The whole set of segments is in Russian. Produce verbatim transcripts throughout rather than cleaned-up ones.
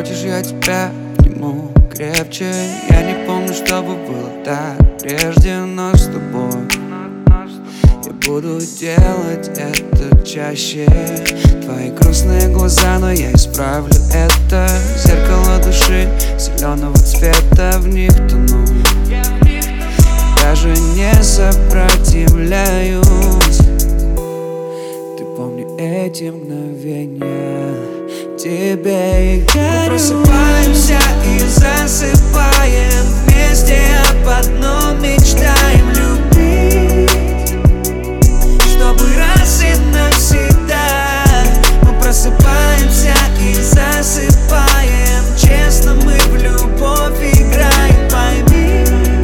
хочешь, я тебя обниму крепче. Я не помню, чтобы было так прежде, но с тобой я буду делать это чаще. Твои грустные глаза, но я исправлю это. Зеркало души зеленого цвета, в них тону, даже не сопротивляюсь. Ты помни эти мгновения, тебе их дарю. Мы просыпаемся и засыпаем вместе, об одном мечтаем любить, чтобы раз и навсегда. Мы просыпаемся и засыпаем, честно мы в любовь играем, пойми.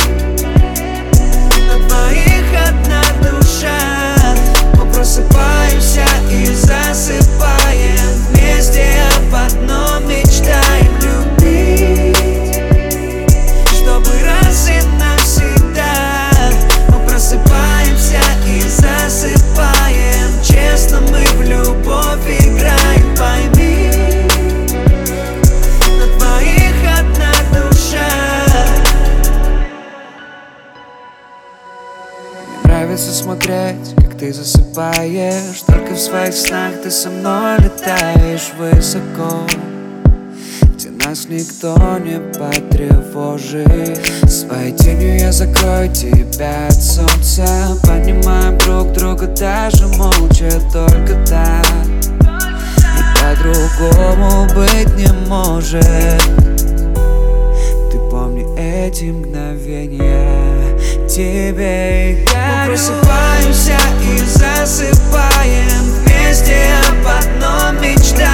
На двоих одна душа. Мы просыпаемся и засыпаем вместе, об одном мечтаем любить, чтобы раз и навсегда. Мы просыпаемся и засыпаем, честно мы в любовь играем, пойми. На двоих одна душа. Мне нравится смотреть, как ты засыпаешь. Только в своих снах ты со мной летаешь высоко, где нас никто не потревожит. Своей тенью я закрою тебя от солнца. Понимаем друг друга даже молча, только так, и по-другому быть не может. Ты помни эти мгновения, тебе их дарю. Мы просыпаемся и засыпаем вместе, об одном мечтаем.